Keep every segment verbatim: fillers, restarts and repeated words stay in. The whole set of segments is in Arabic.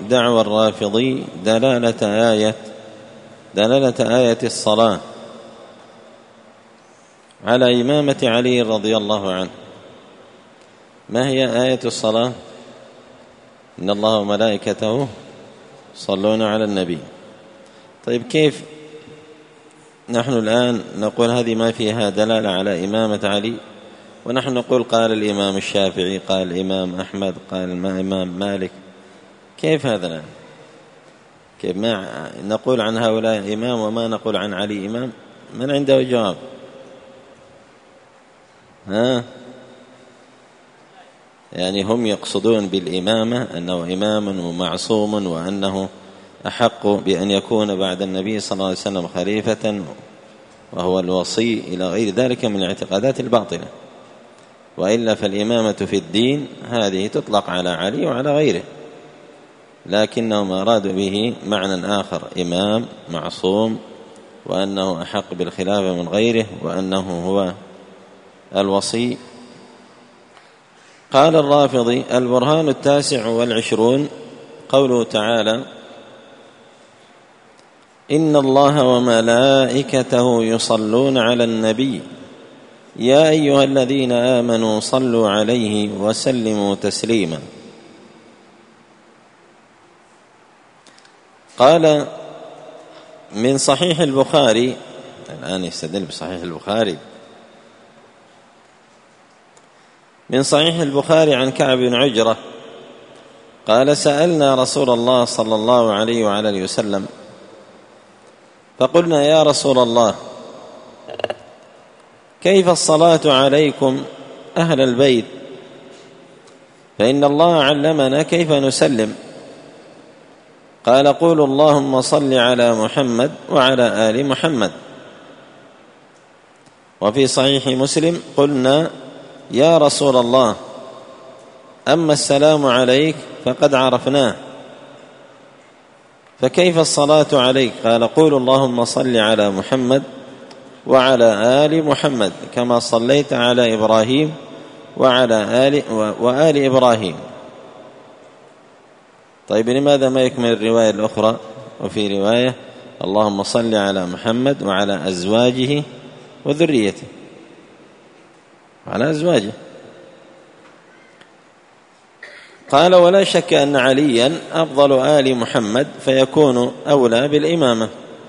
الدعوى الرافضي دلالة آية دلالة آية الصلاة على إمامة علي رضي الله عنه. ما هي آية الصلاة؟ إن الله وملائكته يصلون على النبي. طيب كيف نحن الآن نقول هذه ما فيها دلالة على إمامة علي، ونحن نقول قال الإمام الشافعي، قال الإمام أحمد، قال الإمام مالك؟ كيف هذا الآن؟ كيف ما نقول عن هؤلاء إمام وما نقول عن علي إمام؟ من عنده جواب؟ ها؟ يعني هم يقصدون بالإمامة أنه إمام ومعصوم وأنه أحق بأن يكون بعد النبي صلى الله عليه وسلم خليفة وهو الوصي إلى غير ذلك من الاعتقادات الباطلة. وإلا فالإمامة في الدين هذه تطلق على علي وعلى غيره، لكنهم أرادوا به معنى آخر، إمام معصوم وأنه أحق بالخلافة من غيره وأنه هو الوصي. قال الرافضي: البرهان التاسع والعشرون قوله تعالى: إن الله وملائكته يصلون على النبي يا أيها الذين آمنوا صلوا عليه وسلموا تسليما. قال من صحيح البخاري، الآن يستدل بصحيح البخاري، من صحيح البخاري عن كعب بن عجرة قال: سألنا رسول الله صلى الله عليه وعلى آله وسلم فقلنا: يا رسول الله، كيف الصلاة عليكم أهل البيت؟ فإن الله علمنا كيف نسلم. قال: قولوا اللهم صل على محمد وعلى آل محمد. وفي صحيح مسلم: قلنا: يا رسول الله، أما السلام عليك فقد عرفناه، فكيف الصلاة عليك؟ قال: قولوا اللهم صل على محمد وعلى آل محمد كما صليت على إبراهيم وعلى آل وآل إبراهيم. طيب لماذا ما يكمل الرواية الأخرى؟ وفي رواية: اللهم صل على محمد وعلى أزواجه وذريته، على أزواجه. قال: ولا شك أن عليا أفضل آل محمد فيكون أولى بالإمامة.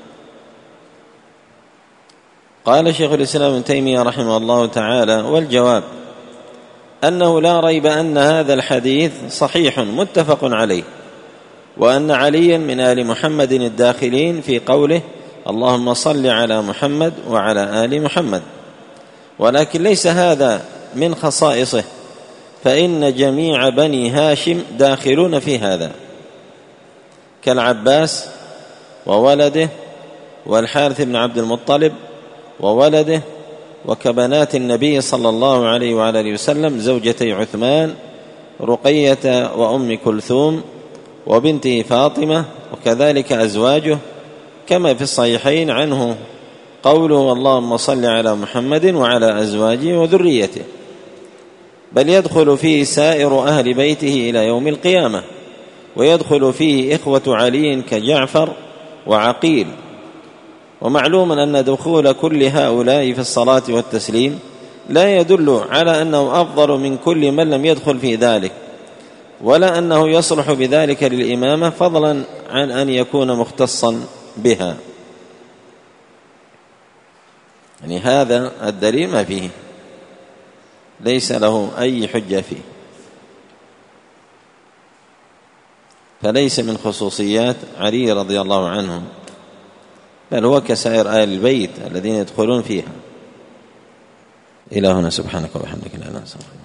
قال شيخ الإسلام ابن تيمية رحمه الله تعالى: والجواب أنه لا ريب أن هذا الحديث صحيح متفق عليه، وأن عليا من آل محمد الداخلين في قوله اللهم صل على محمد وعلى آل محمد، ولكن ليس هذا من خصائصه، فإن جميع بني هاشم داخلون في هذا، كالعباس وولده والحارث بن عبد المطلب وولده، وكبنات النبي صلى الله عليه وعلى آله وسلم زوجتي عثمان رقية وأم كلثوم وبنته فاطمة، وكذلك أزواجه، كما في الصحيحين عنه قوله اللهم صل على محمد وعلى أزواجه وذريته، بل يدخل فيه سائر أهل بيته إلى يوم القيامة، ويدخل فيه إخوة علي كجعفر وعقيل. ومعلوم أن دخول كل هؤلاء في الصلاة والتسليم لا يدل على أنه أفضل من كل من لم يدخل في ذلك، ولا أنه يصلح بذلك للإمامة، فضلا عن أن يكون مختصا بها. يعني هذا الدليل ما فيه، ليس له أي حجة فيه، فليس من خصوصيات علي رضي الله عنه، بل هو كسائر آل البيت الذين يدخلون فيها. إلى هنا، سبحانك وبحمدك لا إله إلا أنت.